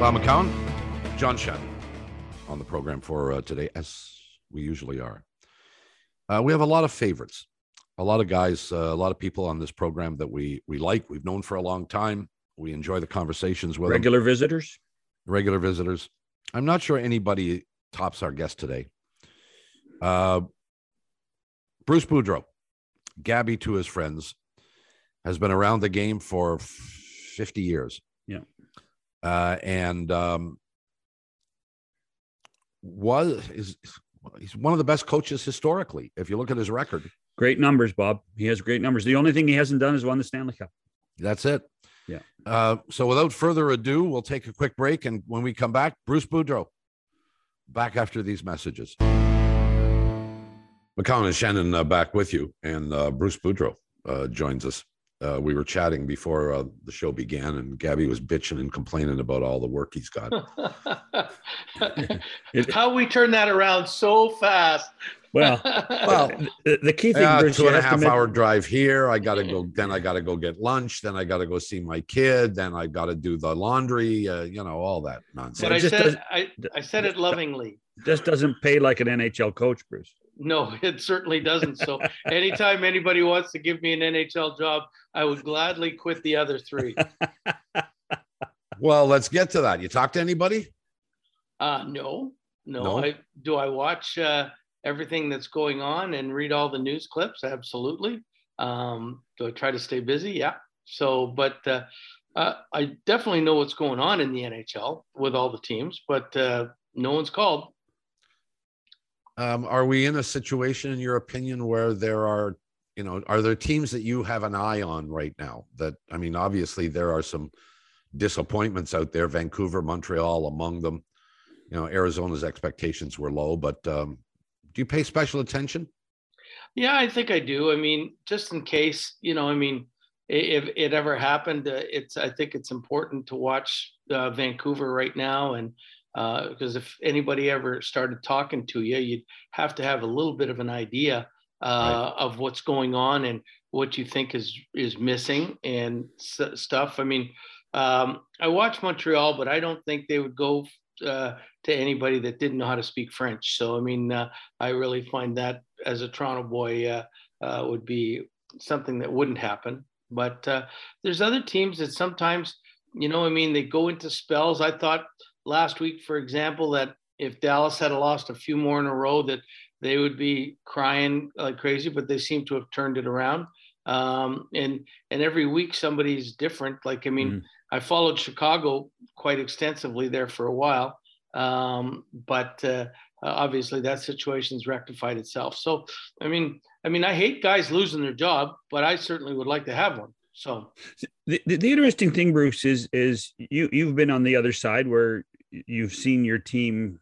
Bob McCown, John Shannon on the program for today, as we usually are. We have a lot of favorites, a lot of guys, a lot of people on this program that we like, we've known for a long time. We enjoy the conversations with regular them. visitors. I'm not sure anybody tops our guest today. Bruce Boudreau, Gabby to his friends, has been around the game for 50 years. Yeah. He's one of the best coaches historically. If you look at his record, great numbers, Bob. He has great numbers. The only thing he hasn't done is won the Stanley Cup. That's it. Yeah. So without further ado, we'll take a quick break. And when we come back, Bruce Boudreau back after these messages. McCown and Shannon back with you. And Bruce Boudreau joins us. We were chatting before the show began, and Gabby was bitching and complaining about all the work he's got. How we turn that around so fast. Well, the key thing, Bruce, 2.5 hour drive here. I got to go. Then I got to go get lunch. Then I got to go see my kid. Then I got to do the laundry. All that nonsense. But I said it lovingly. Just doesn't pay like an NHL coach, Bruce. No, it certainly doesn't. So anytime anybody wants to give me an NHL job, I would gladly quit the other three. Well, let's get to that. You talk to anybody? No. I watch everything that's going on and read all the news clips? Absolutely. Do I try to stay busy? Yeah. So, but I definitely know what's going on in the NHL with all the teams, but no one's called. Are we in a situation, in your opinion, where there are there teams that you have an eye on right now? Obviously there are some disappointments out there, Vancouver, Montreal among them. Arizona's expectations were low, but do you pay special attention? Yeah, I think I do. Just in case, if it ever happened, I think it's important to watch Vancouver right now. And because if anybody ever started talking to you, you'd have to have a little bit of an idea of what's going on and what you think is missing and stuff. I watch Montreal, but I don't think they would go to anybody that didn't know how to speak French. So, I really find that as a Toronto boy would be something that wouldn't happen. But there's other teams that sometimes, they go into spells. I thought last week, for example, that if Dallas had lost a few more in a row, that they would be crying like crazy, but they seem to have turned it around. And every week somebody's different. I followed Chicago quite extensively there for a while. But obviously that situation's rectified itself. So, I hate guys losing their job, but I certainly would like to have one. So the interesting thing, Bruce, is you've been on the other side where you've seen your team,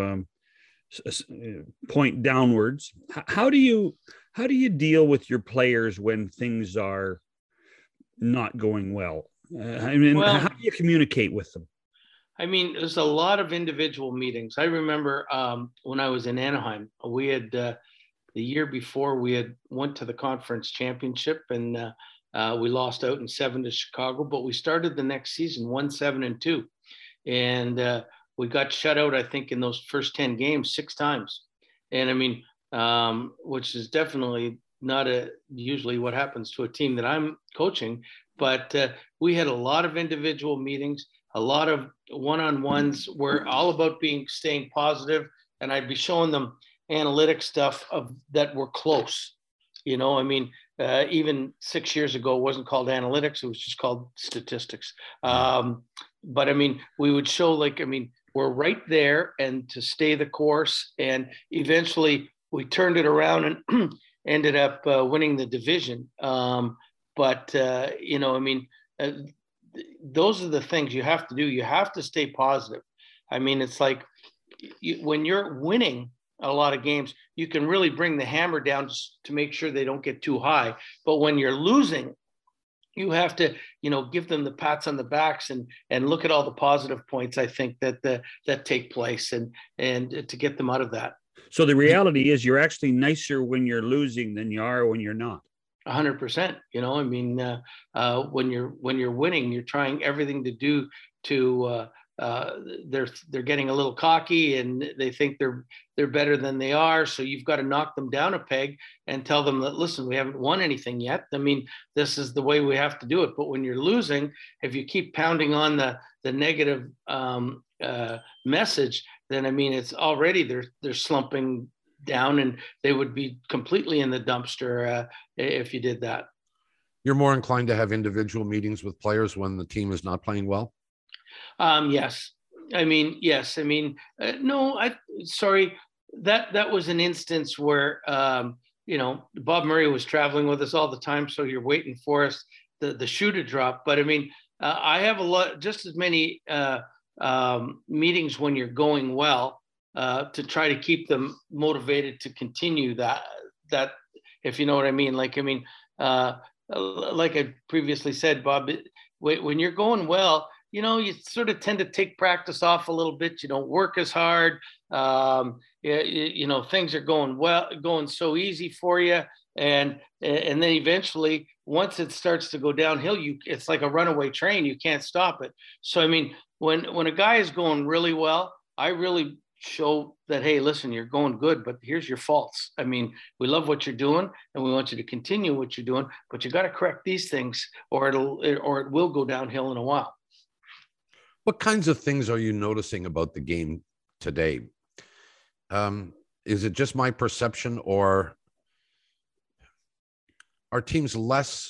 point downwards. How do you deal with your players when things are not going well? How do you communicate with them? There's a lot of individual meetings. I remember when I was in Anaheim, we had the year before we had went to the conference championship, and we lost out in 7 to Chicago, but we started the next season 1-7-2, and we got shut out, I think, in those first 10 games 6 times. And which is definitely not usually what happens to a team that I'm coaching, but we had a lot of individual meetings, a lot of one-on-ones were all about staying positive, and I'd be showing them analytic stuff that were close. Even 6 years ago, it wasn't called analytics; it was just called statistics. But we would show we're right there, and to stay the course. And eventually, we turned it around and ended up winning the division. Those are the things you have to do. You have to stay positive. It's like when you're winning a lot of games, you can really bring the hammer down to make sure they don't get too high. But when you're losing, you have to, give them the pats on the backs and look at all the positive points, I think, that take place and to get them out of that. So the reality is you're actually nicer when you're losing than you are when you're not. 100%. When you're winning, you're trying everything to do to they're getting a little cocky and they think they're better than they are. So you've got to knock them down a peg and tell them that, listen, we haven't won anything yet. I mean, this is the way we have to do it. But when you're losing, if you keep pounding on the negative message, then I mean, it's already they're slumping down, and they would be completely in the dumpster if you did that. You're more inclined to have individual meetings with players when the team is not playing well? Yes. I mean, yes. I mean, no, sorry. That was an instance where, you know, Bob Murray was traveling with us all the time. So you're waiting for us, the shoe to drop. But I mean, I have just as many meetings when you're going well, to try to keep them motivated to continue that, if you know what I mean. Like, I mean, like I previously said, Bob, when you're going well, you know, you sort of tend to take practice off a little bit. You don't work as hard. You know, things are going so easy for you. And then eventually, once it starts to go downhill, it's like a runaway train. You can't stop it. So, I mean, when a guy is going really well, I really show that, hey, listen, you're going good, but here's your faults. I mean, we love what you're doing and we want you to continue what you're doing, but you got to correct these things or it will go downhill in a while. What kinds of things are you noticing about the game today? Is it just my perception, or are teams less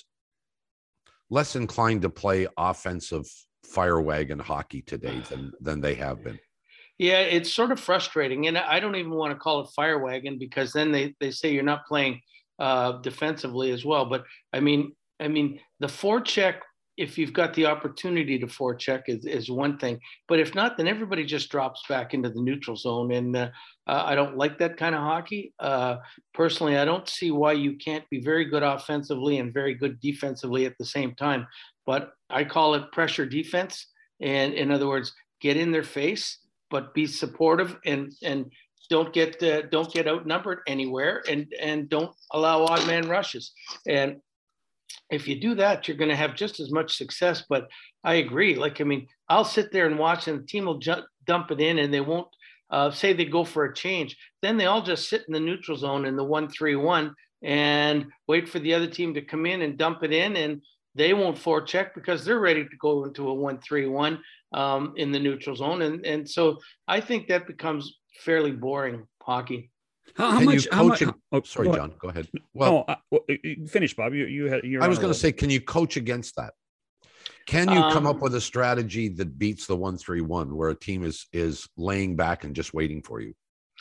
inclined to play offensive fire wagon hockey today than they have been? Yeah, it's sort of frustrating. And I don't even want to call it fire wagon, because then they say you're not playing defensively as well. But I mean, the forecheck, if you've got the opportunity to forecheck, is one thing. But if not, then everybody just drops back into the neutral zone. And I don't like that kind of hockey. Personally, I don't see why you can't be very good offensively and very good defensively at the same time. But I call it pressure defense. And in other words, get in their face, but be supportive and don't get outnumbered anywhere, and don't allow odd man rushes. And if you do that, you're going to have just as much success. But I agree. Like, I mean, I'll sit there and watch, and the team will dump it in, and they won't say they go for a change. Then they all just sit in the neutral zone in the 1-3-1 and wait for the other team to come in and dump it in, and they won't forecheck because they're ready to go into a 1-3-1 in the neutral zone. And so I think that becomes fairly boring hockey. How much? Sorry, John, go ahead. Well, finish, Bob. I was going to say, can you coach against that? Can you come up with a strategy that beats the 1-3-1, where a team is laying back and just waiting for you?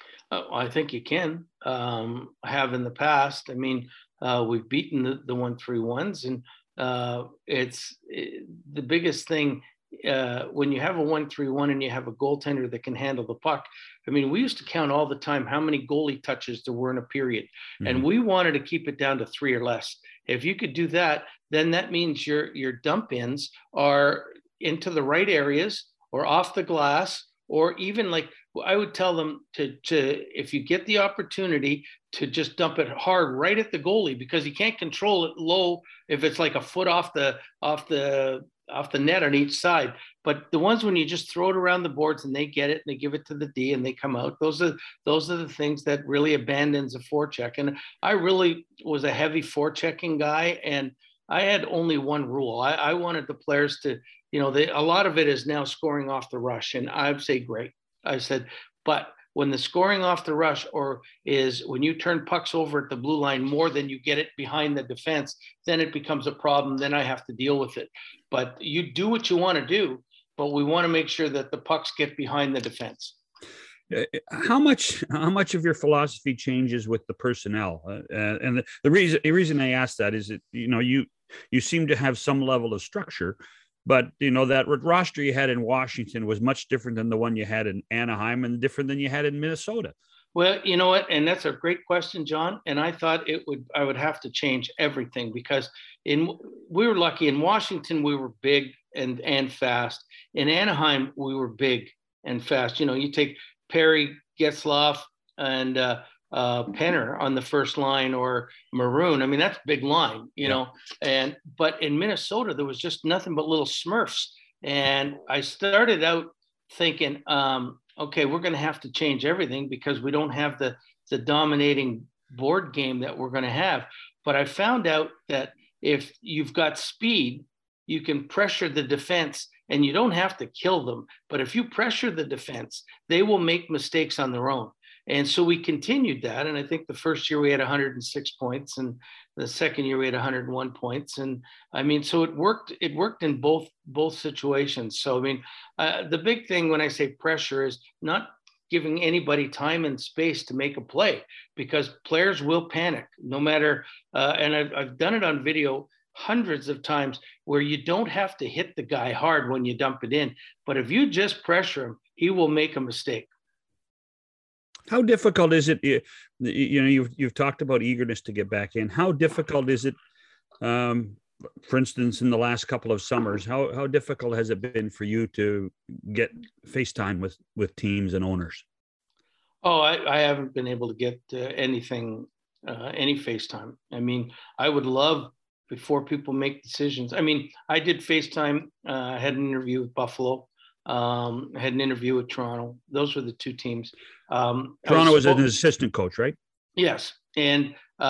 I think you can. Have in the past. I mean, we've beaten the 1-3-1s, and it's the biggest thing when you have a 1-3-1 and you have a goaltender that can handle the puck. I mean, we used to count all the time how many goalie touches there were in a period, and we wanted to keep it down to 3 or less. If you could do that, then that means your dump ins are into the right areas or off the glass, or even, like, I would tell them to if you get the opportunity, to just dump it hard right at the goalie, because you can't control it low if it's like a foot off the net on each side. But the ones when you just throw it around the boards and they get it and they give it to the D and they come out, those are the things that really abandons a forecheck. And I really was a heavy forechecking guy, and I had only one rule. I wanted the players to, you know, a lot of it is now scoring off the rush, and I'd say great. I said, but when the scoring off the rush is when you turn pucks over at the blue line more than you get it behind the defense, then it becomes a problem. Then I have to deal with it. But you do what you want to do, but we want to make sure that the pucks get behind the defense. How much of your philosophy changes with the personnel? And the reason I ask that is that, you know, you seem to have some level of structure. But, you know, that roster you had in Washington was much different than the one you had in Anaheim, and different than you had in Minnesota. Well, you know what? And that's a great question, John. And I thought I would have to change everything, because we were lucky. In Washington, we were big and fast. In Anaheim, we were big and fast. You know, you take Perry, Getzlaf, and Penner on the first line, or Maroon. I mean, that's a big line, you know. But in Minnesota, there was just nothing but little Smurfs. And I started out thinking, okay, we're going to have to change everything because we don't have the dominating board game that we're going to have. But I found out that if you've got speed, you can pressure the defense and you don't have to kill them. But if you pressure the defense, they will make mistakes on their own. And so we continued that. And I think the first year we had 106 points, and the second year we had 101 points. And I mean, so it worked in both situations. So, I mean, the big thing when I say pressure is not giving anybody time and space to make a play, because players will panic no matter, and I've done it on video hundreds of times, where you don't have to hit the guy hard when you dump it in. But if you just pressure him, he will make a mistake. How difficult is it? You know, you've talked about eagerness to get back in. How difficult is it? For instance, in the last couple of summers, how difficult has it been for you to get FaceTime with teams and owners? Oh, I haven't been able to get anything, any FaceTime. I mean, I would love, before people make decisions. I mean, I did FaceTime. I had an interview with Buffalo. I had an interview with Toronto. Those were the two teams. Toronto was an assistant coach, right? Yes. And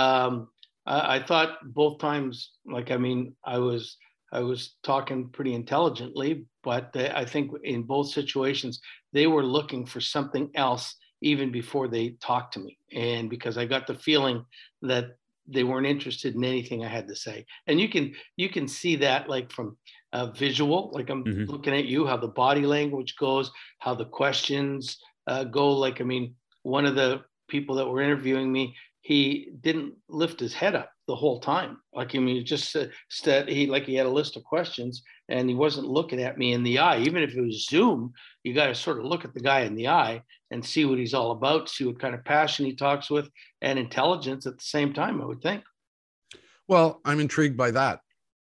I thought both times, like, I mean, I was talking pretty intelligently, but I think in both situations, they were looking for something else even before they talked to me. And because I got the feeling that they weren't interested in anything I had to say. And you can see that, like, from visual, like I'm looking at you, how the body language goes, how the questions go. Like, I mean, one of the people that were interviewing me, he didn't lift his head up the whole time. Like, I mean, he just said he had a list of questions and he wasn't looking at me in the eye. Even if it was Zoom, you got to sort of look at the guy in the eye and see what he's all about, see what kind of passion he talks with, and intelligence at the same time, I would think. Well, I'm intrigued by that.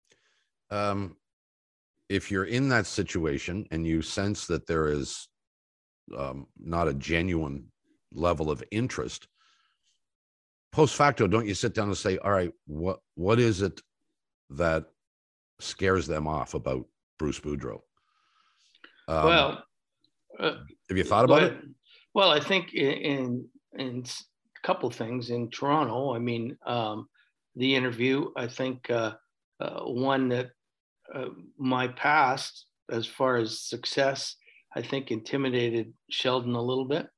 If you're in that situation and you sense that there is not a genuine level of interest, post facto, don't you sit down and say, all right, what is it that scares them off about Bruce Boudreau? Well, have you thought about it? Well, I think in a couple of things in Toronto. I mean, the interview, I think one that my past, as far as success, I think intimidated Sheldon a little bit.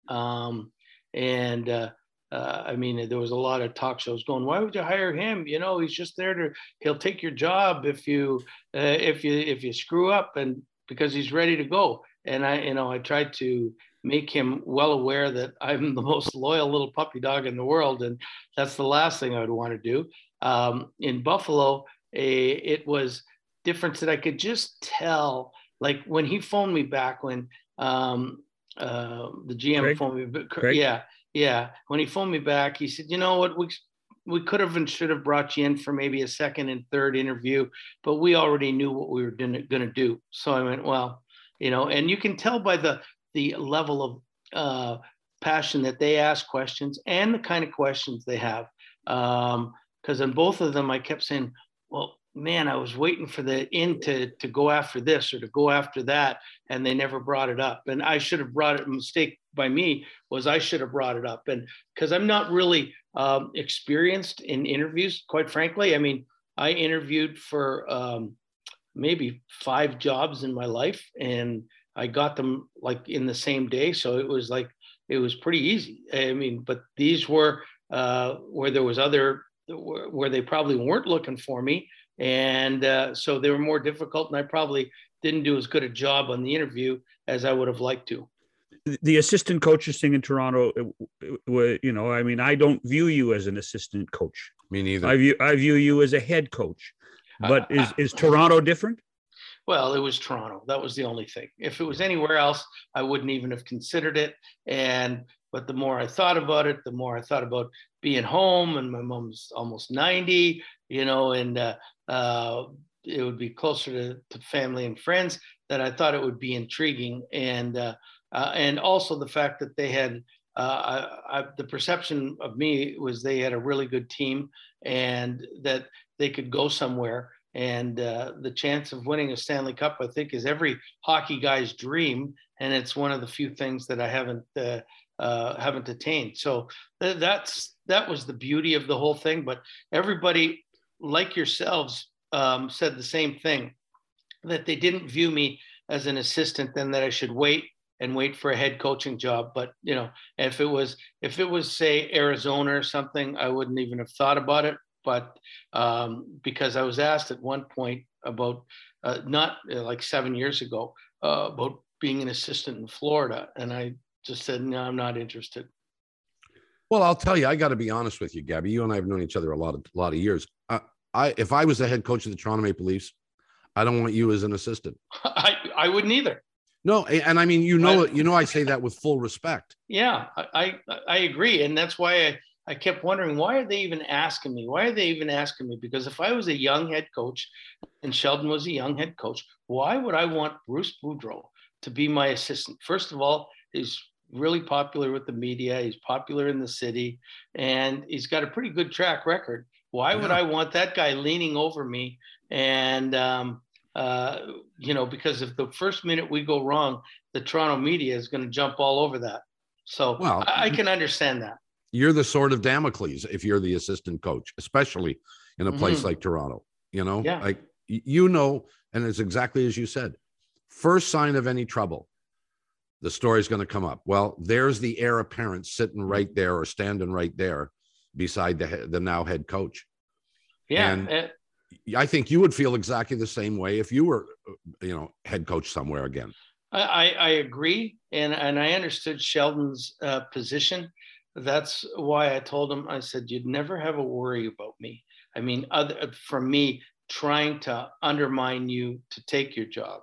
I mean, there was a lot of talk shows going, why would you hire him? You know, he's just there he'll take your job if you screw up, and because he's ready to go. And I tried to make him well aware that I'm the most loyal little puppy dog in the world. And that's the last thing I would want to do. In Buffalo, it was different, that I could just tell, like when he phoned me back, when the GM phoned me, Craig? Yeah. When he phoned me back, he said, you know what, we could have and should have brought you in for maybe a second and third interview, but we already knew what we were going to do. So I went, well, and you can tell by the level of passion that they ask questions and the kind of questions they have. Because in both of them, I kept saying, well, man, I was waiting for the in to go after this or to go after that, and they never brought it up. And I should have brought it. A mistake by me was I should have brought it up. And because I'm not really experienced in interviews, quite frankly. I mean, I interviewed for maybe 5 jobs in my life, and I got them like in the same day. So it was pretty easy. I mean, but these were where there was where they probably weren't looking for me. And so they were more difficult, and I probably didn't do as good a job on the interview as I would have liked to. The assistant coaches thing in Toronto, I mean, I don't view you as an assistant coach. Me neither. I view you as a head coach. But is Toronto different? Well, it was Toronto. That was the only thing. If it was anywhere else, I wouldn't even have considered it. But the more I thought about it, the more I thought about being home, and my mom's almost 90, and it would be closer to family and friends, that I thought it would be intriguing. And also the fact that they had, the perception of me was they had a really good team and that they could go somewhere. And the chance of winning a Stanley Cup, I think, is every hockey guy's dream. and it's one of the few things that I haven't attained. So that was the beauty of the whole thing. But everybody, like yourselves, said the same thing, that they didn't view me as an assistant, then that I should wait for a head coaching job. But if it was say Arizona or something, I wouldn't even have thought about it. But because I was asked at one point about not like 7 years ago about being an assistant in Florida, and I just said, no, I'm not interested. Well, I'll tell you, I got to be honest with you, Gabby. You and I have known each other a lot of years. If I was the head coach of the Toronto Maple Leafs, I don't want you as an assistant. I wouldn't either. No, and I mean, I say that with full respect. Yeah, I agree, and that's why I kept wondering, why are they even asking me? Why are they even asking me? Because if I was a young head coach and Sheldon was a young head coach, why would I want Bruce Boudreau to be my assistant? First of all, he's really popular with the media. He's popular in the city, and he's got a pretty good track record. Why would I want that guy leaning over me? And, because if the first minute we go wrong, the Toronto media is going to jump all over that. So I can understand that. You're the sword of Damocles if you're the assistant coach, especially in a place like Toronto, like, and it's exactly as you said, first sign of any trouble, the story's going to come up. Well, there's the heir apparent sitting right there or standing right there beside the now head coach. Yeah. And I think you would feel exactly the same way if you were, head coach somewhere again. I agree. And I understood Sheldon's position. That's why I told him, I said, you'd never have a worry about me. I mean, from me trying to undermine you to take your job.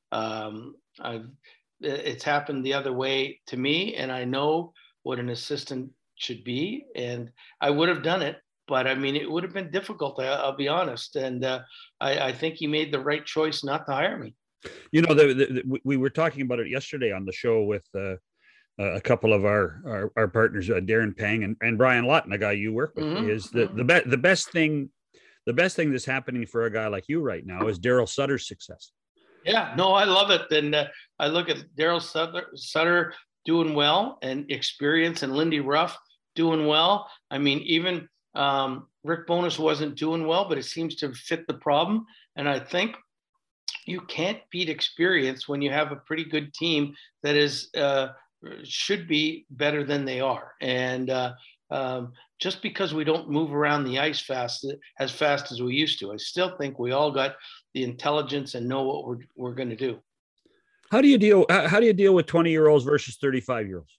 It's happened the other way to me, and I know what an assistant should be, and I would have done it. But I mean, it would have been difficult. I'll be honest. And I think he made the right choice not to hire me. We were talking about it yesterday on the show with a couple of our partners, Darren Pang and Brian Lawton, a guy you work with. Is the best thing that's happening for a guy like you right now is Daryl Sutter's success. Yeah, no, I love it. And I look at Daryl Sutter doing well, and experience, and Lindy Ruff doing well. I mean, even Rick Bowness wasn't doing well, but it seems to fit the problem. And I think you can't beat experience when you have a pretty good team that is should be better than they are. And just because we don't move around the ice as fast as we used to, I still think we all got the intelligence and know what we're going to do. How do you deal with 20-year-olds versus 35-year-olds?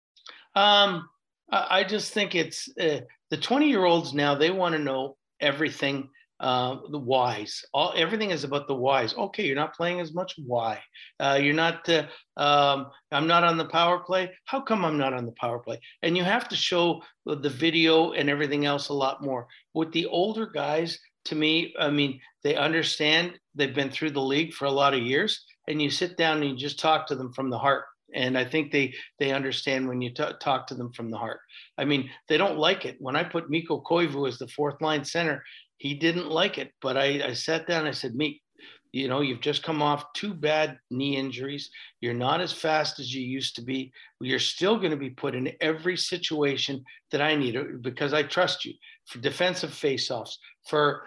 I just think it's the 20-year-olds now, they want to know everything, the whys. Everything is about the whys. Okay, you're not playing as much. Why? You're not, I'm not on the power play. How come I'm not on the power play? And you have to show the video and everything else a lot more. With the older guys, to me, I mean, they understand, they've been through the league for a lot of years, and you sit down and you just talk to them from the heart. And I think they understand when you talk to them from the heart. I mean, they don't like it. When I put Mikko Koivu as the fourth line center, he didn't like it. But I sat down and I said, Meek, you've just come off 2 bad knee injuries. You're not as fast as you used to be. You're still going to be put in every situation that I need, because I trust you, for defensive faceoffs, for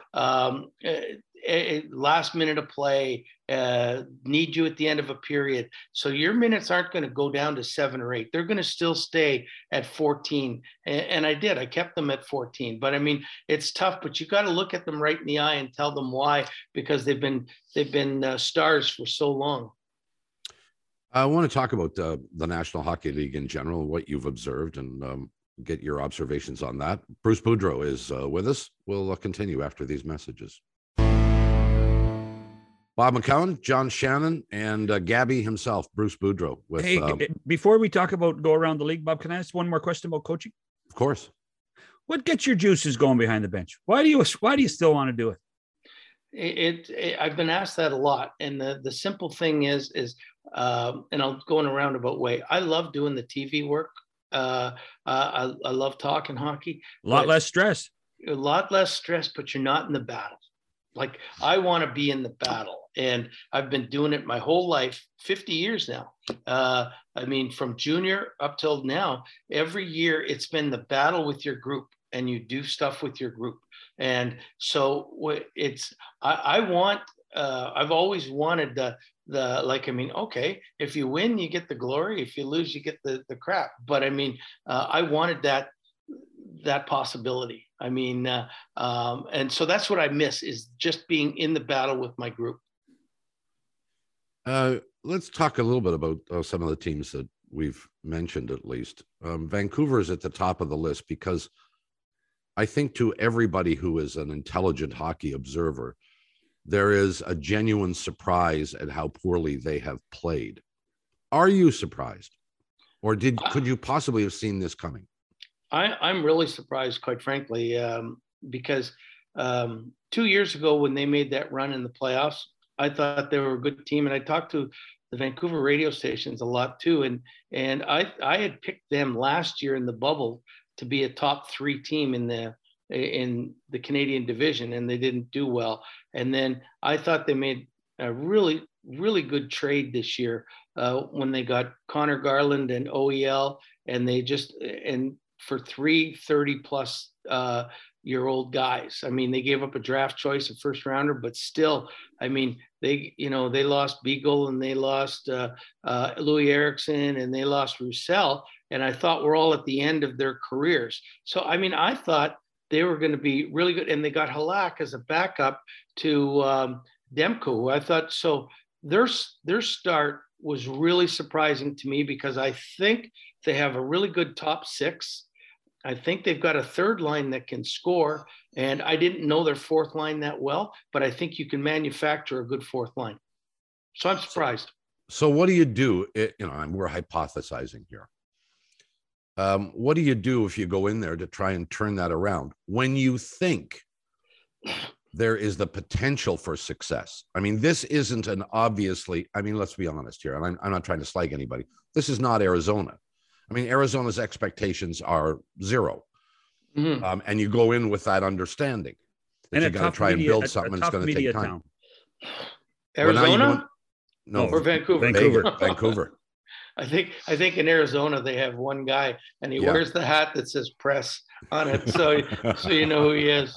last minute of play, need you at the end of a period. So your minutes aren't going to go down to 7 or 8. They're going to still stay at 14. And I did. I kept them at 14. But I mean, it's tough, but you got to look at them right in the eye and tell them why, because they've been stars for so long. I want to talk about the National Hockey League in general, what you've observed, and get your observations on that. Bruce Boudreau is with us. We'll continue after these messages. Bob McCown, John Shannon, and Gabby himself, Bruce Boudreau. Before we talk about go around the league, Bob, can I ask one more question about coaching? Of course. What gets your juices going behind the bench? Why do you still want to do it? I've been asked that a lot, and the simple thing is, and I'll go in a roundabout way. I love doing the TV work. I love talking hockey. A lot less stress, but you're not in the battle. Like, I want to be in the battle, and I've been doing it my whole life, 50 years now. I mean, from junior up till now, every year it's been the battle with your group, and you do stuff with your group. And so I've always wanted like, I mean, okay, if you win, you get the glory. If you lose, you get the crap. But I mean, I wanted that possibility. I mean, and so that's what I miss, is just being in the battle with my group. Let's talk a little bit about some of the teams that we've mentioned, at least. Vancouver is at the top of the list because I think, to everybody who is an intelligent hockey observer, there is a genuine surprise at how poorly they have played. Are you surprised? Or could you possibly have seen this coming? I'm really surprised, quite frankly, because 2 years ago, when they made that run in the playoffs, I thought they were a good team. And I talked to the Vancouver radio stations a lot too. And I had picked them last year in the bubble to be a top 3 team in the Canadian division, and they didn't do well. And then I thought they made a really, really good trade this year when they got Connor Garland and OEL, and for 3 30-plus year-old guys. I mean, they gave up a draft choice, a first rounder, but still, I mean, they lost Beagle, and they lost Louis Erickson, and they lost Roussel, and I thought we're all at the end of their careers. So, I mean, I thought they were going to be really good, and they got Halak as a backup to Demko, who I thought, so their start was really surprising to me, because I think they have a really good top 6. I think they've got a third line that can score, and I didn't know their fourth line that well, but I think you can manufacture a good fourth line. So I'm surprised. So what do you do? We're hypothesizing here. What do you do if you go in there to try and turn that around when you think there is the potential for success? I mean, this isn't let's be honest here, and I'm not trying to slag anybody. This is not Arizona. I mean, Arizona's expectations are 0. Mm-hmm. And you go in with that understanding that you got to try and build something, and it's going to take time. Town. Arizona? No, or Vancouver. Vancouver. I think in Arizona they have one guy, and he wears the hat that says press on it, so you know who he is.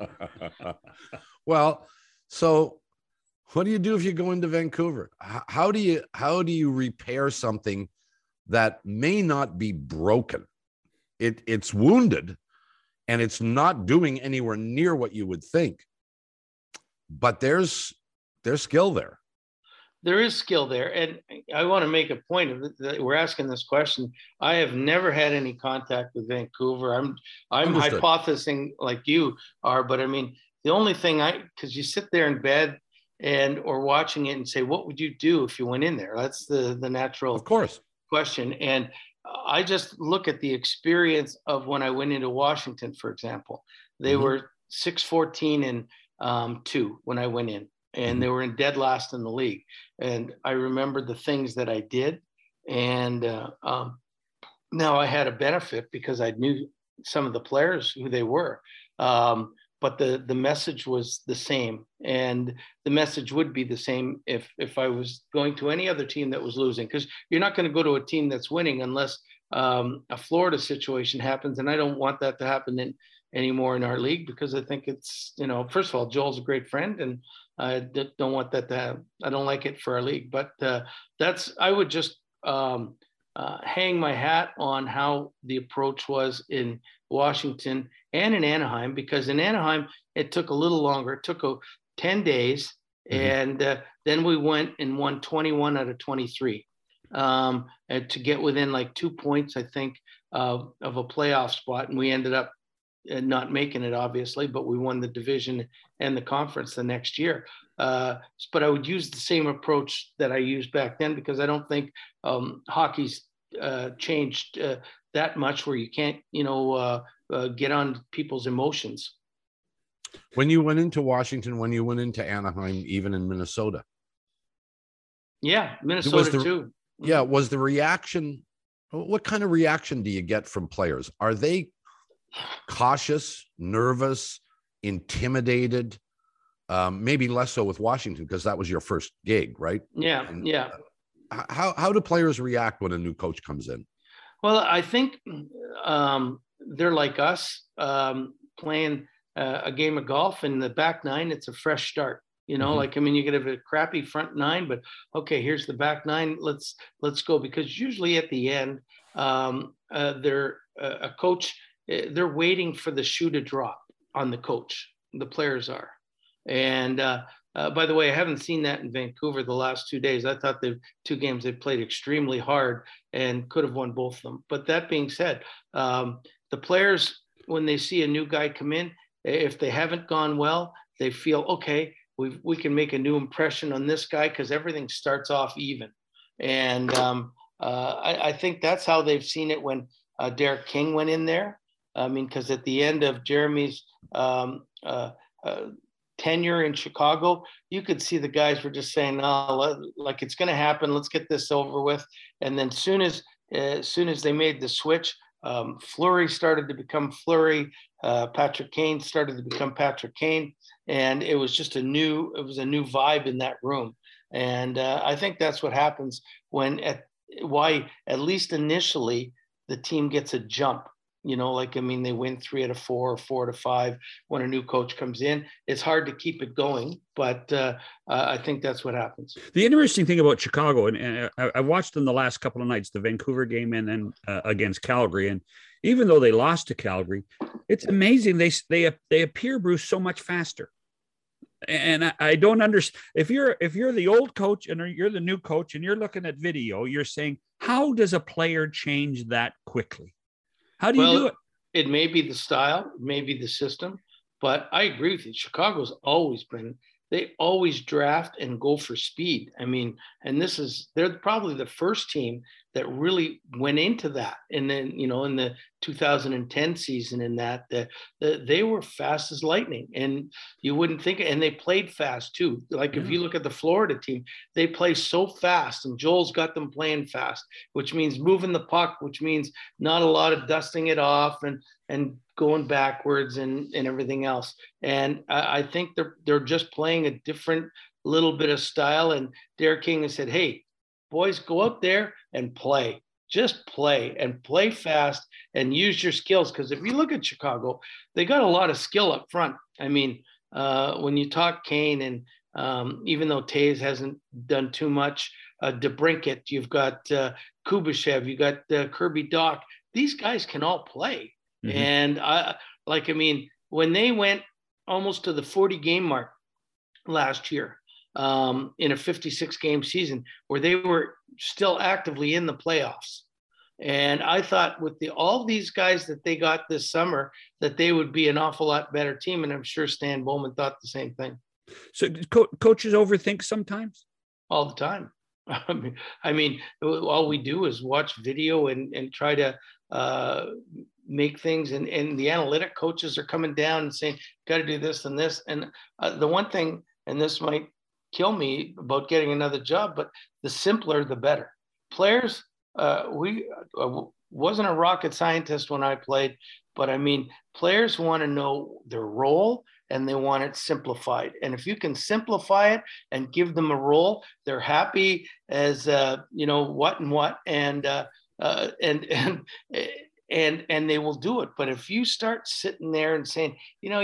Well, so what do you do if you go into Vancouver? How do you repair something that may not be broken? It's wounded, and it's not doing anywhere near what you would think. But there's skill there. There is skill there. And I want to make a point of it, that we're asking this question. I have never had any contact with Vancouver. I'm hypothesizing like you are, but I mean, the only thing because you sit there in bed or watching it and say, what would you do if you went in there? That's the natural, of course, question. And I just look at the experience of when I went into Washington, for example. They were 6-14 and 2 when I went in, and they were in dead last in the league. And I remember the things that I did. And now I had a benefit because I knew some of the players, who they were. But the message was the same. And the message would be the same if I was going to any other team that was losing, because you're not going to go to a team that's winning unless a Florida situation happens. And I don't want that to happen anymore in our league, because I think it's, first of all, Joel's a great friend, and I don't want that to happen. I don't like it for our league. But I would just hang my hat on how the approach was in Washington and in Anaheim, because in Anaheim, it took a little longer. It took 10 days. And then we went and won 21 out of 23 and to get within like 2 points, I think, of a playoff spot. And we ended up not making it, obviously, but we won the division and the conference the next year. But I would use the same approach that I used back then, because I don't think hockey's changed that much, where you can't, get on people's emotions. When you went into Washington, when you went into Anaheim, even in Minnesota. Yeah, Minnesota too. Yeah, was the reaction, what kind of reaction do you get from players? Are they cautious, nervous, intimidated? maybe less so with Washington because that was your first gig, right? Yeah, And yeah. How do players react when a new coach comes in? Well, I think they're like us, playing a game of golf. In the back nine, it's a fresh start. You know, like, I mean, you could have a crappy front nine, but okay, here's the back nine. Let's go, because usually at the end, they're a coach. They're waiting for the shoe to drop on the coach. The players are, and by the way, I haven't seen that in Vancouver the last 2 days. I thought the 2 games they played extremely hard and could have won both of them. But that being said, the players, when they see a new guy come in, if they haven't gone well, they feel, okay, we can make a new impression on this guy because everything starts off even. And I think that's how they've seen it when Derek King went in there. I mean, because at the end of Jeremy's tenure in Chicago, you could see the guys were just saying, "Oh, like it's going to happen. Let's get this over with." And then as soon as they made the switch, Fleury started to become Fleury. Patrick Kane started to become Patrick Kane, and it was a new vibe in that room. And I think that's what happens why at least initially the team gets a jump. You know, like, I mean, they win 3 out of 4 or 4 out of 5 when a new coach comes in. It's hard to keep it going, but I think that's what happens. The interesting thing about Chicago, and I watched them the last couple of nights, the Vancouver game and then against Calgary, and even though they lost to Calgary, it's amazing. They appear, Bruce, so much faster. And I don't understand. If you're the old coach and you're the new coach and you're looking at video, you're saying, how does a player change that quickly? How do you do it? It may be the style, it may be the system, but I agree with you. Chicago's always been, they always draft and go for speed. I mean, and they're probably the first team that really went into that. And then, you know, in the 2010 season, in that they were fast as lightning, and you wouldn't think, and they played fast too. Like, if you look at the Florida team, they play so fast, and Joel's got them playing fast, which means moving the puck, which means not a lot of dusting it off and going backwards and everything else. And I think they're just playing a different little bit of style. And Derek King has said, hey, boys, go out there and play. Just play and play fast and use your skills. Because if you look at Chicago, they got a lot of skill up front. I mean, when you talk Kane, and even though Taves hasn't done too much, DeBrincat, you've got Kubashev, you got Kirby Dach. These guys can all play. Mm-hmm. And when they went almost to the 40 game mark last year, in a 56 game season, where they were still actively in the playoffs. And I thought with all these guys that they got this summer, that they would be an awful lot better team. And I'm sure Stan Bowman thought the same thing. So coaches overthink sometimes? All the time. I mean, all we do is watch video and try to make things. And the analytic coaches are coming down and saying, got to do this and this. And the one thing, and this might kill me about getting another job, but the simpler, the better. Players, we wasn't a rocket scientist when I played, but I mean, players want to know their role and they want it simplified. And if you can simplify it and give them a role, they're happy as what and what, and they will do it. But if you start sitting there and saying,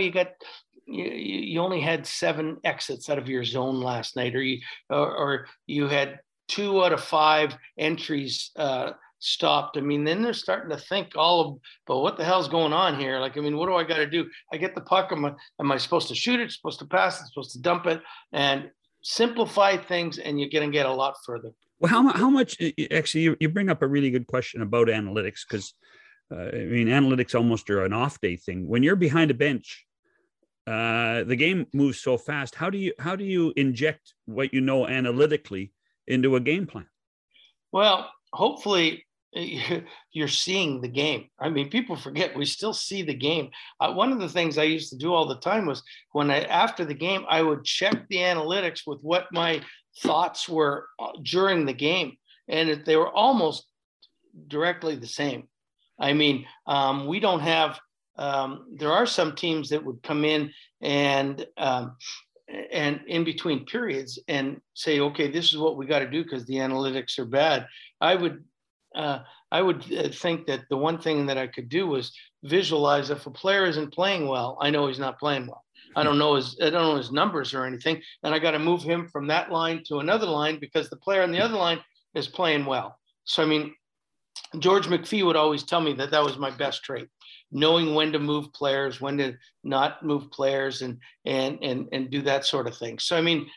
you only had 7 exits out of your zone last night, or you had 2 out of 5 entries stopped. I mean, then they're starting to think but what the hell's going on here? Like, I mean, what do I got to do? I get the puck. Am I supposed to shoot it? Supposed to pass it? Supposed to dump it? And simplify things, and you're going to get a lot further. Well, how much? Actually, you bring up a really good question about analytics, because analytics almost are an off day thing. When you're behind a bench, the game moves so fast. How do you inject what you know analytically into a game plan? Well, hopefully you're seeing the game. I mean, people forget we still see the game. One of the things I used to do all the time was after the game, I would check the analytics with what my thoughts were during the game, and they were almost directly the same. I mean, we don't have. There are some teams that would come in and and in between periods and say, okay, this is what we got to do because the analytics are bad. I would think that the one thing that I could do was visualize if a player isn't playing well, I know he's not playing well. I don't know his numbers or anything, and I got to move him from that line to another line because the player on the other line is playing well. So, I mean, George McPhee would always tell me that was my best trait, knowing when to move players, when to not move players, and do that sort of thing. So, I mean,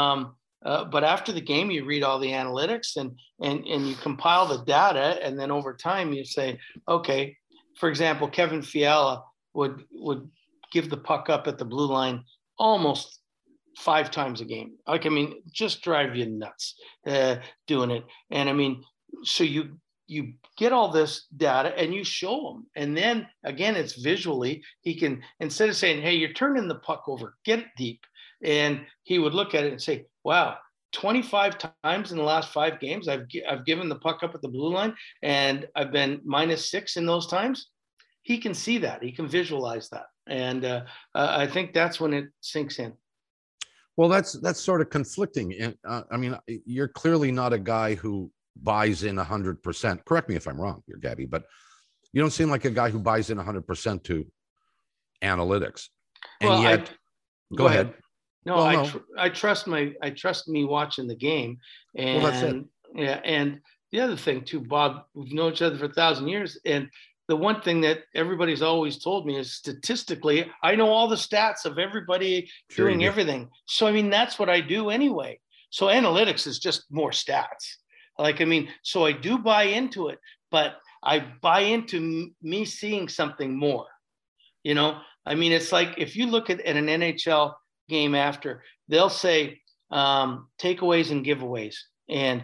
but after the game, you read all the analytics and you compile the data, and then over time you say, okay, for example, Kevin Fiala would give the puck up at the blue line almost 5 times a game. Like, I mean, just drive you nuts doing it. And I mean, so you get all this data and you show him. And then again, it's visually, he can, instead of saying, hey, you're turning the puck over, get it deep. And he would look at it and say, wow, 25 times in the last 5 games, I've given the puck up at the blue line and I've been -6 in those times. He can see that. He can visualize that. And I think that's when it sinks in. Well, that's sort of conflicting. And I mean, you're clearly not a guy who buys in 100%. Correct me if I'm wrong here, Gabby, but you don't seem like a guy who buys in 100% to analytics. And well, yet, go ahead. No, well, I trust me watching the game. And well, that's it. Yeah. And the other thing too, Bob, we've known each other for 1,000 years. And the one thing that everybody's always told me is statistically, I know all the stats of everybody doing everything. So, I mean, that's what I do anyway. So analytics is just more stats. Like, I mean, so I do buy into it, but I buy into me seeing something more, you know? I mean, it's like, if you look at an NHL game after, they'll say takeaways and giveaways. And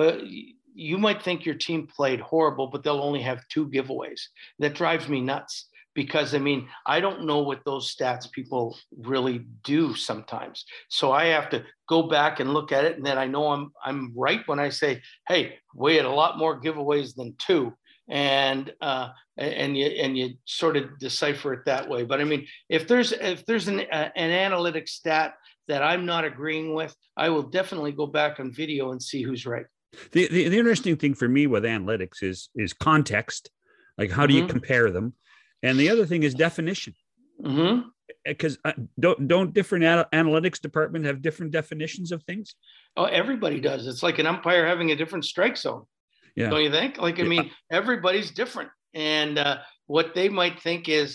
you might think your team played horrible, but they'll only have 2 giveaways. That drives me nuts because, I mean, I don't know what those stats people really do sometimes. So I have to go back and look at it, and then I know I'm right when I say, hey, we had a lot more giveaways than 2. And you sort of decipher it that way. But I mean, if there's an analytic stat that I'm not agreeing with, I will definitely go back on video and see who's right. The interesting thing for me with analytics is context, like how do you compare them, and the other thing is definition. Because don't different analytics department have different definitions of things? Oh, everybody does. It's like an umpire having a different strike zone. Yeah. Don't you think? Like, I mean, everybody's different, and what they might think is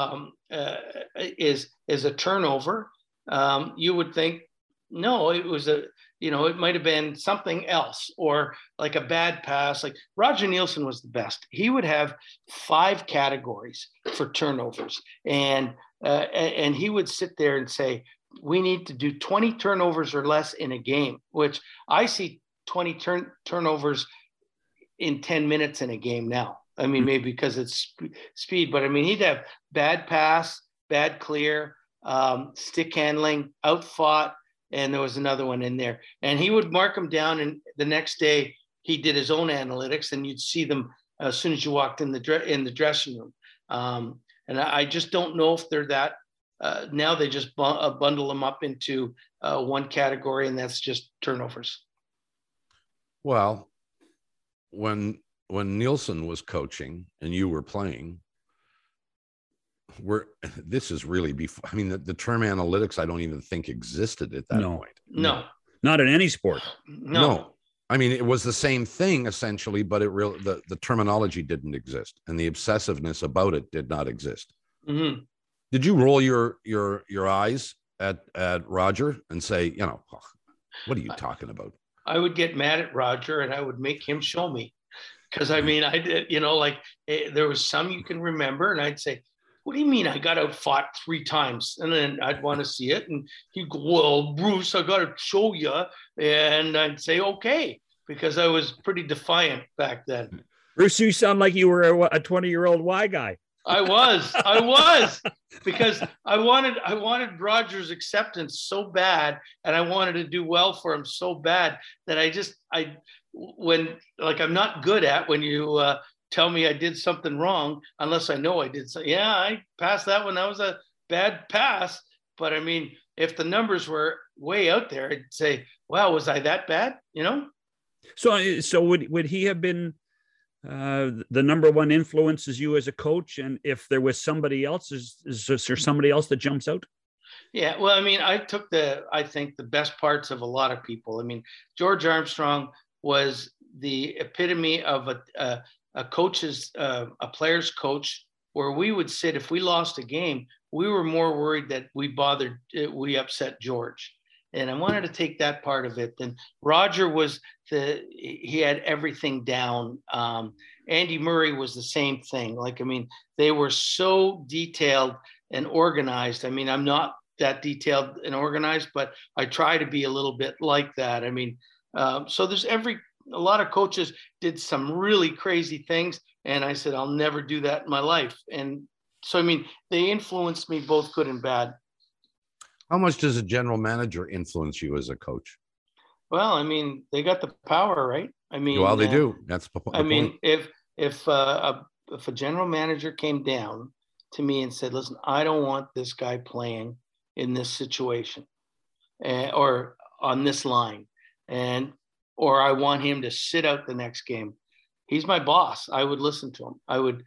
a turnover. You would think, no, it was it might have been something else, or like a bad pass. Like Roger Nielsen was the best. He would have 5 categories for turnovers, and he would sit there and say, we need to do 20 turnovers or less in a game, which I see 20 turnovers in 10 minutes in a game now. I mean, maybe because it's speed, but I mean, he'd have bad pass, bad clear, stick handling, outfought, and there was another one in there. And he would mark them down, and the next day he did his own analytics, and you'd see them as soon as you walked in the dressing room. And I just don't know if they're that. Now they just bundle them up into one category, and that's just turnovers. Well, when Nielsen was coaching and you were playing, this is really before. I mean, the term analytics, I don't even think existed at that point. No, not in any sport. No. I mean, it was the same thing essentially, but the terminology didn't exist, and the obsessiveness about it did not exist. Mm-hmm. Did you roll your eyes at Roger and say, what are you talking about? I would get mad at Roger, and I would make him show me, because I mean, I did, there was some you can remember, and I'd say, what do you mean I got outfought 3 times? And then I'd want to see it. And he'd go, well, Bruce, I got to show you. And I'd say, okay, because I was pretty defiant back then. Bruce, you sound like you were a 20-year-old Y guy. I was because I wanted Roger's acceptance so bad, and I wanted to do well for him so bad that I'm not good at when you tell me I did something wrong unless I know I did. So yeah, I passed that one. That was a bad pass. But I mean, if the numbers were way out there, I'd say, wow, was I that bad? So would he have been the number one influence as you as a coach? And if there was somebody else, is there somebody else that jumps out? Yeah, well, I mean, I think the best parts of a lot of people. I mean, George Armstrong was the epitome of a coach's, a player's coach, where we would sit, if we lost a game, we were more worried that we upset George. And I wanted to take that part of it. Then Roger he had everything down. Andy Murray was the same thing. Like, I mean, they were so detailed and organized. I mean, I'm not that detailed and organized, but I try to be a little bit like that. I mean, so a lot of coaches did some really crazy things. And I said, I'll never do that in my life. And so, I mean, they influenced me both good and bad. How much does a general manager influence you as a coach? Well, I mean, they got the power, right? I mean, well, they do. That's the point. I mean, if a general manager came down to me and said, listen, I don't want this guy playing in this situation or on this line, or I want him to sit out the next game. He's my boss. I would listen to him. I would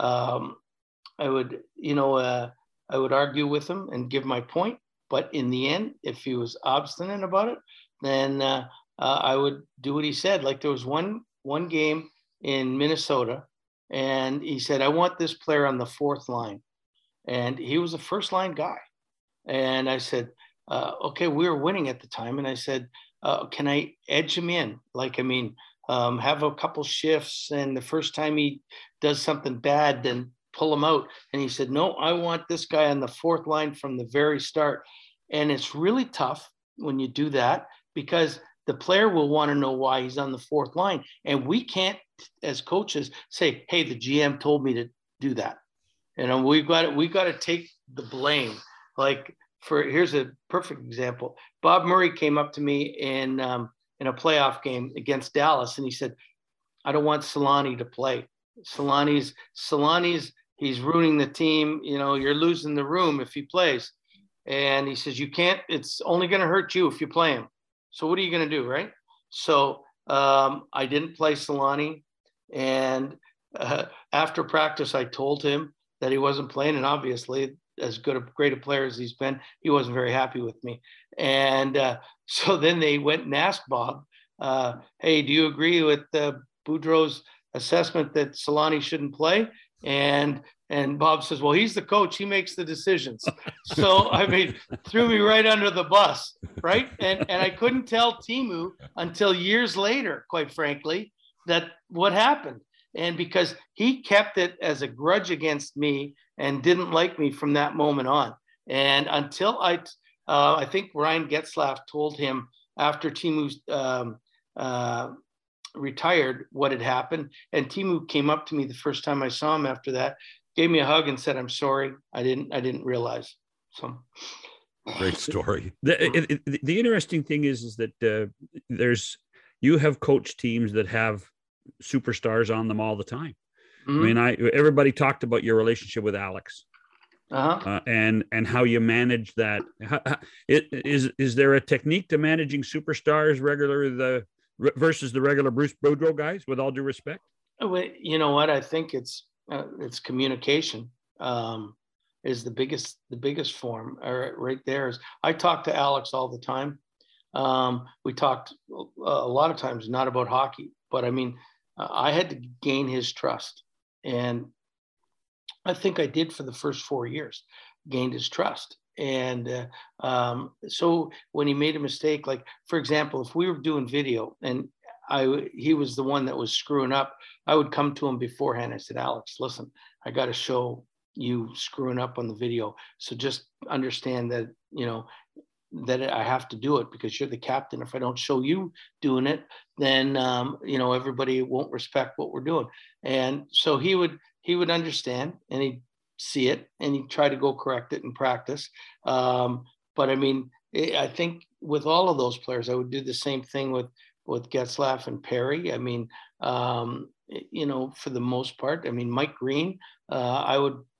argue with him and give my point. But in the end, if he was obstinate about it, then I would do what he said. Like, there was one game in Minnesota, and he said, I want this player on the fourth line. And he was a first line guy. And I said, okay, we were winning at the time. And I said, can I edge him in? Like, I mean, have a couple shifts, and the first time he does something bad, then pull him out. And he said, no, I want this guy on the fourth line from the very start. And it's really tough when you do that, because the player will want to know why he's on the fourth line. And we can't, as coaches, say, hey, the GM told me to do that. We've got to take the blame. Like, here's a perfect example. Bob Murray came up to me in a playoff game against Dallas, and he said, I don't want Solani to play. Solani's he's ruining the team. You're losing the room if he plays. And he says, you can't, it's only going to hurt you if you play him. So what are you going to do, right? So I didn't play Solani. And after practice, I told him that he wasn't playing. And obviously, as great a player as he's been, he wasn't very happy with me. And so then they went and asked Bob, hey, do you agree with Boudreau's assessment that Solani shouldn't play? And Bob says, well, he's the coach. He makes the decisions. So, I mean, threw me right under the bus, right? And I couldn't tell Teemu until years later, quite frankly, that what happened. And because he kept it as a grudge against me and didn't like me from that moment on. And until I think Ryan Getzlaf told him after Teemu retired what had happened. And Teemu came up to me the first time I saw him after that, gave me a hug and said, I'm sorry. I didn't realize. So great story. The interesting thing is that you have coached teams that have superstars on them all the time. Mm-hmm. I mean, everybody talked about your relationship with Alex. And how you manage that. Is there a technique to managing superstars versus the regular Bruce Boudreau guys, with all due respect? You know what? I think it's communication is the biggest form right there. I talk to Alex all the time. We talked a lot of times, not about hockey, but I mean, I had to gain his trust. And I think I did for the first 4 years, gained his trust. And so when he made a mistake, like, for example, if we were doing video and he was the one that was screwing up, I would come to him beforehand. I said, Alex, listen, I got to show you screwing up on the video. So just understand that, that I have to do it because you're the captain. If I don't show you doing it, then, everybody won't respect what we're doing. And so he would understand, and he'd see it, and he'd try to go correct it in practice. But I mean, I think with all of those players, I would do the same thing with Getzlaf and Perry. I mean, for the most part, I mean, Mike Green, I would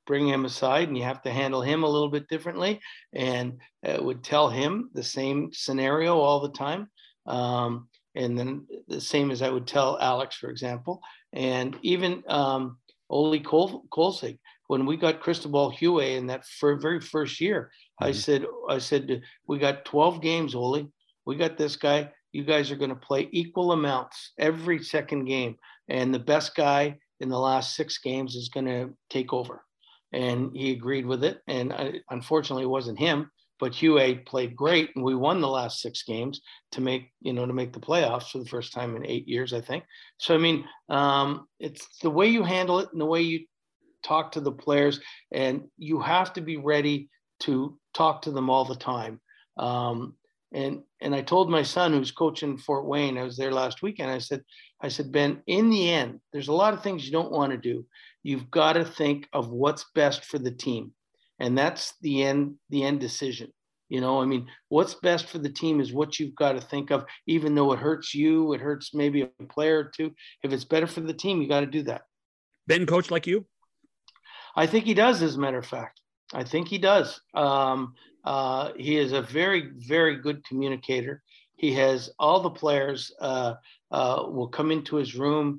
bring him aside, and you have to handle him a little bit differently, and would tell him the same scenario all the time. And then the same as I would tell Alex, for example, and even Ole Kolzig. When we got Cristobal Huey in that very first year, I said, we got 12 games, Ole. We got this guy. You guys are going to play equal amounts every second game. And the best guy in the last 6 games is going to take over. And he agreed with it. And unfortunately, it wasn't him, but Huey played great. And we won the last 6 games to make the playoffs for the first time in 8 years, I think. So, I mean, it's the way you handle it and the way you talk to the players, and you have to be ready to talk to them all the time. And I told my son, who's coaching Fort Wayne, I was there last weekend, I said, Ben, in the end, there's a lot of things you don't want to do. You've got to think of what's best for the team. And that's the end decision. I mean, what's best for the team is what you've got to think of, even though it hurts you, it hurts maybe a player or two. If it's better for the team, you got to do that. Ben coach like you? I think he does, as a matter of fact. I think he does. He is a very, very good communicator. He has all the players will come into his room.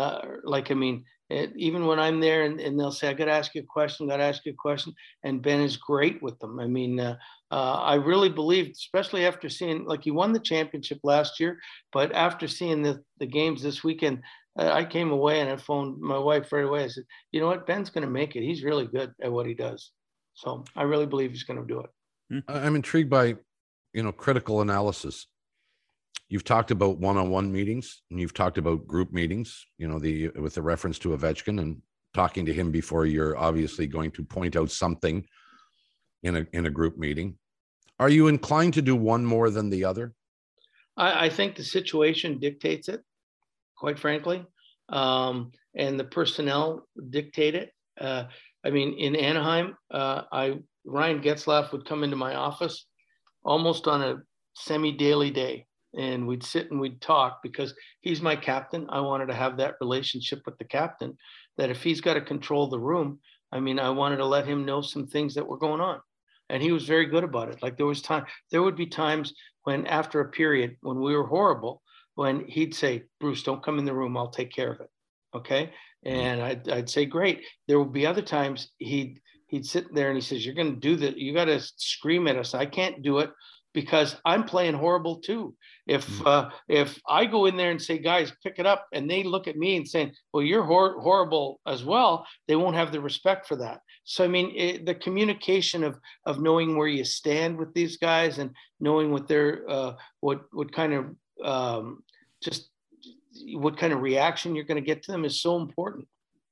Even when I'm there and they'll say, I got to ask you a question. And Ben is great with them. I mean, I really believe, especially after seeing, like, he won the championship last year, but after seeing the games this weekend, I came away and I phoned my wife right away. I said, you know what? Ben's going to make it. He's really good at what he does. So I really believe he's going to do it. I'm intrigued by, critical analysis. You've talked about one-on-one meetings, and you've talked about group meetings, with the reference to Ovechkin and talking to him before you're obviously going to point out something in a group meeting. Are you inclined to do one more than the other? I think the situation dictates it, quite frankly, and the personnel dictate it. I mean, in Anaheim, Ryan Getzlaf would come into my office almost on a semi-daily day, and we'd sit and we'd talk, because he's my captain. I wanted to have that relationship with the captain, that if he's got to control the room, I mean, I wanted to let him know some things that were going on. And he was very good about it. Like, there would be times when, after a period when we were horrible, when he'd say, Bruce, don't come in the room. I'll take care of it. Okay. And I'd say, great. There would be other times he'd sit there and he says, you're going to do that. You got to scream at us. I can't do it because I'm playing horrible too. If I go in there and say, guys, pick it up, and they look at me and saying, well, you're horrible as well, they won't have the respect for that. So, I mean, the communication of knowing where you stand with these guys and knowing what their, what kind of, just what kind of reaction you're going to get to them is so important.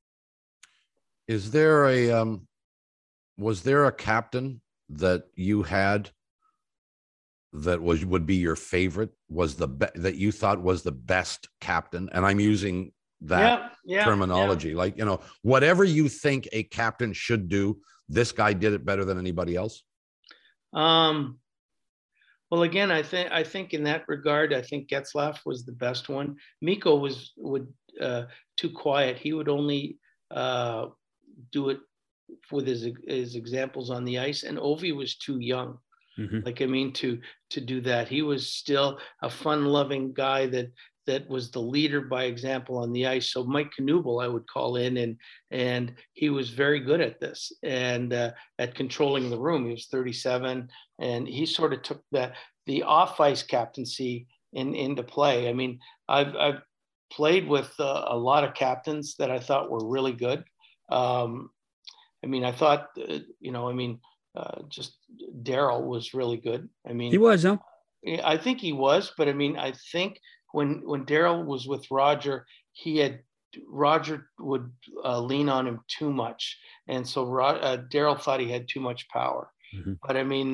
Is there was there a captain that you had that would be your favorite, that you thought was the best captain? And I'm using that terminology, like, whatever you think a captain should do, this guy did it better than anybody else. Well, again, I think in that regard, I think Getzlaf was the best one. Mikko was too quiet. He would only do it with his examples on the ice, and Ovi was too young. Like, I mean, to do that. He was still a fun-loving guy that was the leader by example on the ice. So Mike Knuble, I would call in, and he was very good at this and at controlling the room. He was 37, and he sort of took the off-ice captaincy into play. I mean, I've played with a lot of captains that I thought were really good. I mean, I thought, just Daryl was really good. I mean, he was, huh? I think he was, but I mean, I think when Daryl was with Roger, Roger would lean on him too much, and so Daryl thought he had too much power. But I mean,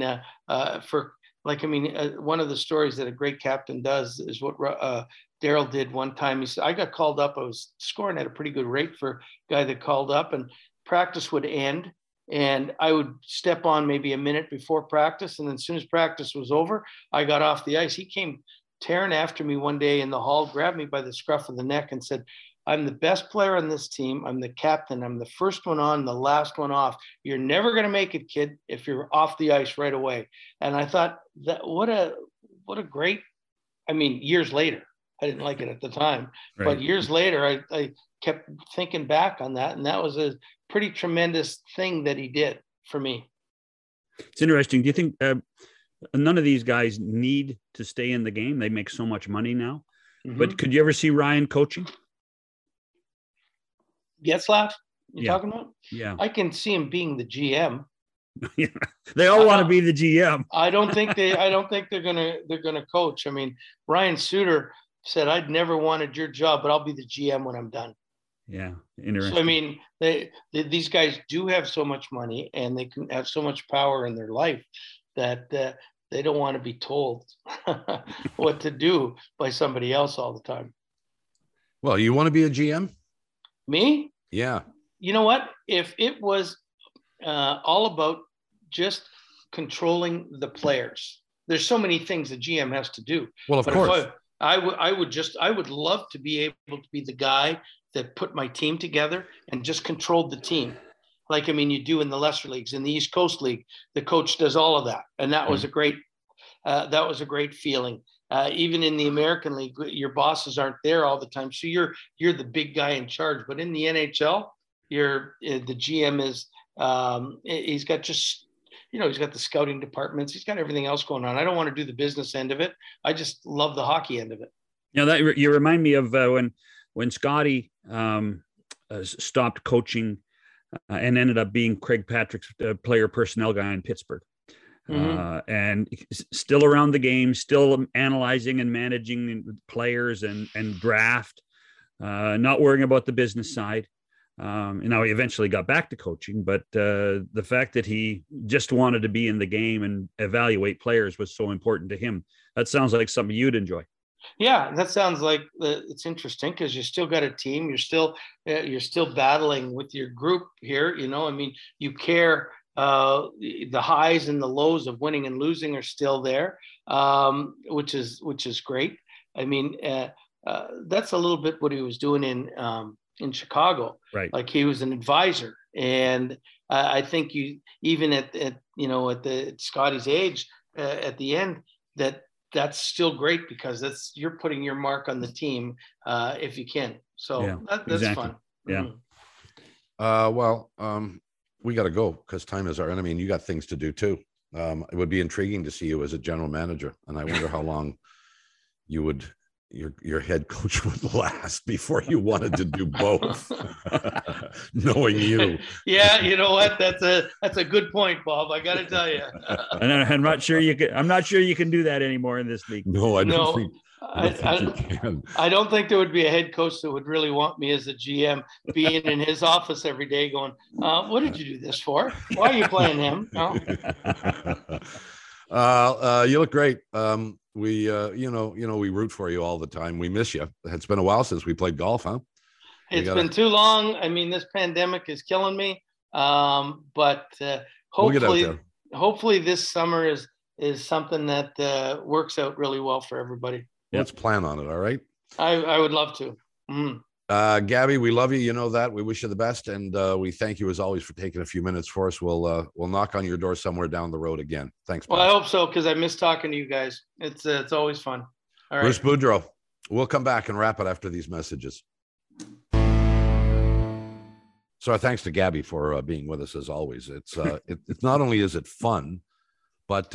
one of the stories that a great captain does is what Daryl did one time. He said, I got called up. I was scoring at a pretty good rate for a guy that called up, and practice would end. And I would step on maybe a minute before practice. And then as soon as practice was over, I got off the ice. He came tearing after me one day in the hall, grabbed me by the scruff of the neck and said, I'm the best player on this team. I'm the captain. I'm the first one on, the last one off. You're never going to make it, kid, if you're off the ice right away. And I thought that what a great, I mean, years later, I didn't like it at the time, Right. but years later, I kept thinking back on that. And that was a pretty tremendous thing that he did for me. It's interesting. Do you think none of these guys need to stay in the game? They make so much money now. Mm-hmm. But could you ever see Ryan coaching? Getzlaf, you're talking about? Yeah. I can see him being the GM. Yeah. They all want to be the GM. I don't think they're gonna coach. I mean, Ryan Suter said, "I'd never wanted your job, but I'll be the GM when I'm done." Yeah, interesting. So I mean, these guys do have so much money and they can have so much power in their life that they don't want to be told what to do by somebody else all the time. Well, you want to be a GM? Me? Yeah. You know what? If it was all about just controlling the players, there's so many things the GM has to do. Well, of course. I would love to be able to be the guy that put my team together and just controlled the team. Like, I mean, you do in the lesser leagues. In the East Coast League, the coach does all of that. And that was a great feeling. Even in the American League, your bosses aren't there all the time. So you're the big guy in charge. But in the NHL, the GM is, he's got just, he's got the scouting departments. He's got everything else going on. I don't want to do the business end of it. I just love the hockey end of it. That you remind me of when Scotty stopped coaching and ended up being Craig Patrick's player personnel guy in Pittsburgh. Mm-hmm. And still around the game, still analyzing and managing players and draft, not worrying about the business side. And now he eventually got back to coaching, but the fact that he just wanted to be in the game and evaluate players was so important to him. That sounds like something you'd enjoy. Yeah, that sounds like it's interesting because you still got a team. You're still battling with your group here. I mean, you care. The highs and the lows of winning and losing are still there, which is great. I mean, that's a little bit what he was doing in Chicago. Right. Like he was an advisor, and I think even at Scotty's age at the end that's still great because you're putting your mark on the team if you can. So yeah, that's exactly. fun. Yeah. Mm-hmm. We got to go because time is our enemy and you got things to do too. It would be intriguing to see you as a general manager. And I wonder how long your head coach would last before you wanted to do both. Knowing you. Yeah. You know what? That's a good point, Bob. I got to tell you. I'm not sure you can do that anymore in this league. No, I don't think. I don't think there would be a head coach that would really want me as a GM being in his office every day going, what did you do this for? Why are you playing him? No. You look great. We root for you all the time. We miss you. It's been a while since we played golf, huh? It's been too long. I mean, this pandemic is killing me. But hopefully this summer is something that works out really well for everybody. Let's plan on it. All right. I would love to. Mm. Gabby, we love you. You know that. We wish you the best. And we thank you as always for taking a few minutes for us. We'll knock on your door somewhere down the road again. Thanks. Well, I hope so, because I miss talking to you guys. It's always fun. All right. Bruce Boudreau. We'll come back and wrap it after these messages. So our thanks to Gabby for being with us as always. It's not only is it fun, but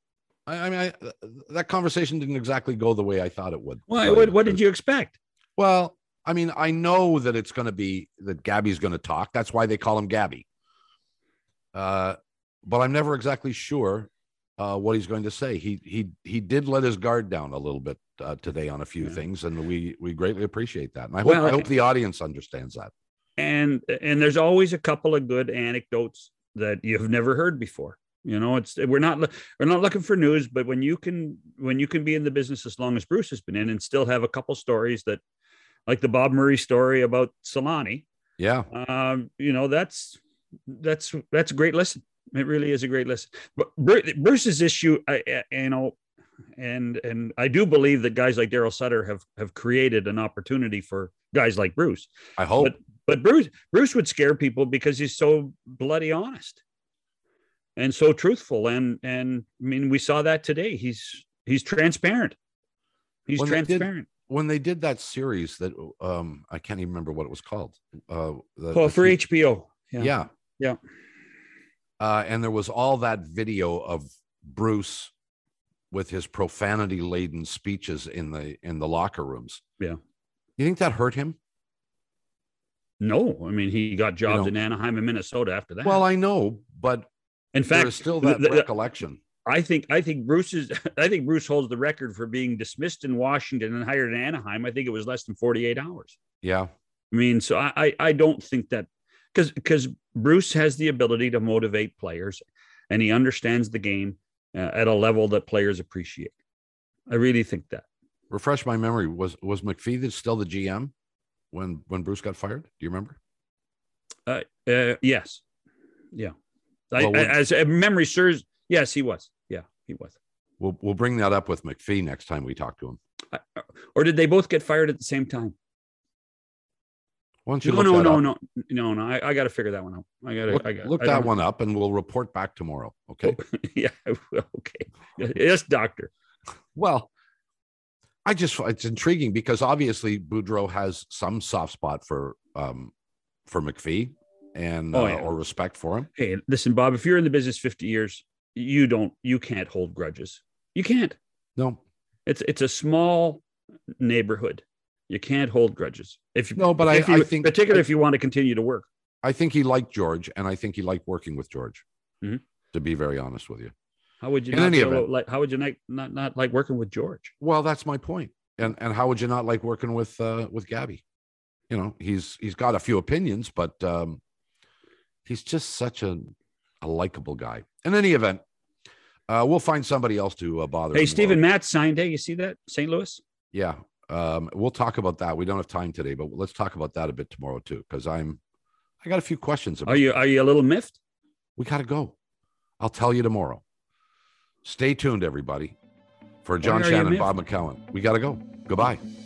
that conversation didn't exactly go the way I thought it would. Well, what did you expect? Well, I mean, I know that it's going to be that Gabby's going to talk. That's why they call him Gabby. But I'm never exactly sure what he's going to say. He did let his guard down a little bit today on a few things, and we greatly appreciate that. And I hope the audience understands that. And there's always a couple of good anecdotes that you've never heard before. We're not looking for news, but when you can be in the business as long as Bruce has been in and still have a couple stories that, like the Bob Murray story about Solani. Yeah. That's a great listen. It really is a great listen. But Bruce's issue, and I do believe that guys like Daryl Sutter have created an opportunity for guys like Bruce. I hope. But Bruce would scare people because he's so bloody honest and so truthful. And I mean, we saw that today. He's transparent. He's transparent. When they did that series that I can't even remember what it was called. For HBO. Yeah. And there was all that video of Bruce with his profanity laden speeches in the locker rooms. Yeah. You think that hurt him? No, I mean, he got jobs in Anaheim and Minnesota after that. Well, I know, but in fact, there's still that recollection. I think Bruce holds the record for being dismissed in Washington and hired in Anaheim. I think it was less than 48 hours. Yeah. I mean, so I don't think that because Bruce has the ability to motivate players and he understands the game at a level that players appreciate. I really think that. Refresh my memory. Was McPhee still the GM when Bruce got fired? Do you remember? Yes. Yeah. Well, as memory serves, yes, he was. Yeah, he was. We'll bring that up with McPhee next time we talk to him. Or did they both get fired at the same time? Why don't you No. I got to figure that one out. Look that one up, and we'll report back tomorrow. Okay. Yeah. Okay. Yes, doctor. Well, it's intriguing because obviously Boudreau has some soft spot for McPhee and or respect for him. Hey, listen, Bob, if you're in the business 50 years, you can't hold grudges. You can't. No. It's a small neighborhood. You can't hold grudges. I think particularly if you want to continue to work. I think he liked George, and I think he liked working with George. Mm-hmm. To be very honest with you. How would you how would you not like working with George? Well, that's my point. And how would you not like working with Gabby? You know, he's got a few opinions, but he's just such a likable guy. In any event, we'll find somebody else to bother. Hey, Stephen Matt signed. Hey, you see that? St. Louis? Yeah. We'll talk about that. We don't have time today, but let's talk about that a bit tomorrow too, because I got a few questions about Are you a little miffed? We got to go. I'll tell you tomorrow. Stay tuned, everybody. For John Shannon, Bob McCown. We got to go. Goodbye.